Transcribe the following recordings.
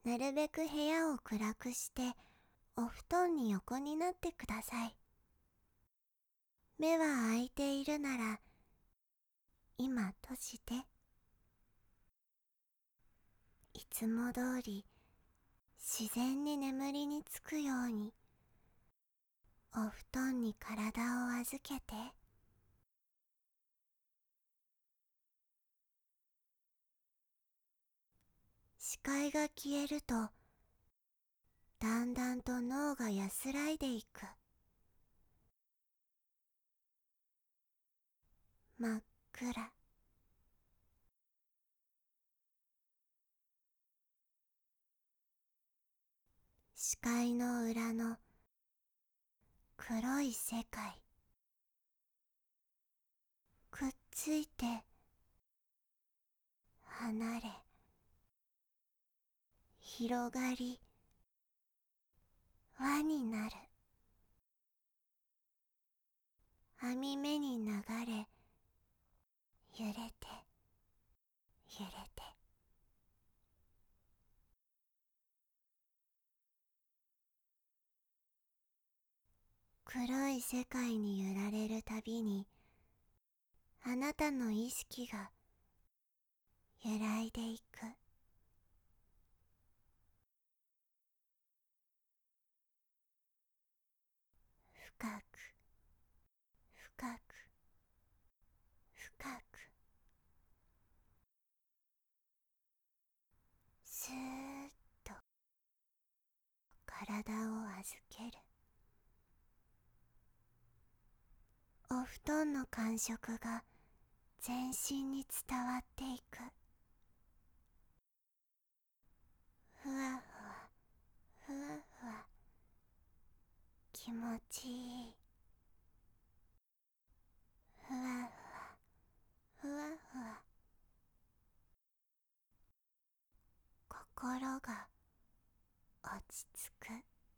なるべく部屋を暗くしてお布団に横になってください。目は開いているなら今閉じて。いつも通り自然に眠りにつくようにお布団に体を預けて。視界が消えるとだんだんと脳が安らいでいく。真っ暗。視界の裏の黒い世界。くっついて離れ広がり輪になる。網目に流れ揺れて揺れて。黒い世界に揺られるたびにあなたの意識が揺らいでいく。深く深く深く。スーッと体を預ける。お布団の感触が全身に伝わっていく。ふわふわふわふわ気持ちいい。ふわふわふわふわ心が落ち着く。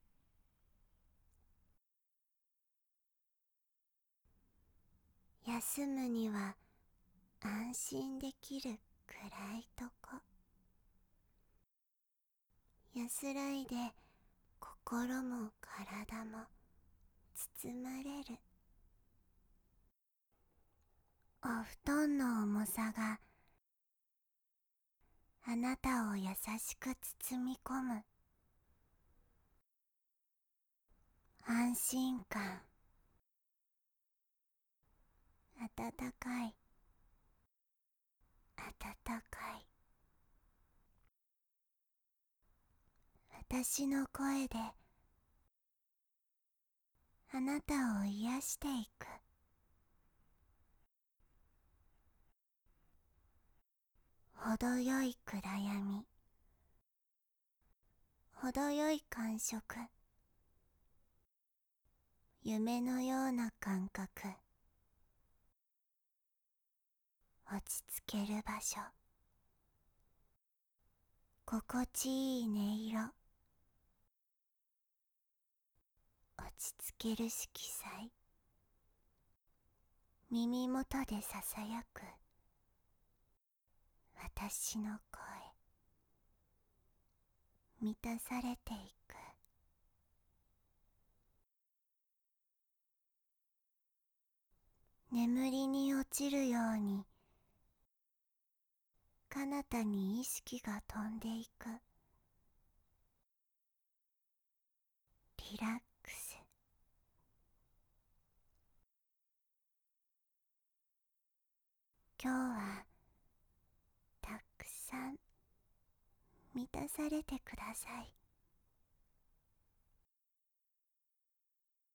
休むには安心できる暗いとこ。安らいで心も体も包まれる。お布団の重さがあなたを優しく包み込む。安心感。温かい温かい。私の声であなたを癒していく。程よい暗闇、程よい感触、夢のような感覚。落ち着ける場所。心地いい音色。落ち着ける色彩。耳元でささやく私の声。満たされていく。眠りに落ちるように彼方に意識が飛んでいく。リラックス。今日はたくさん満たされてください。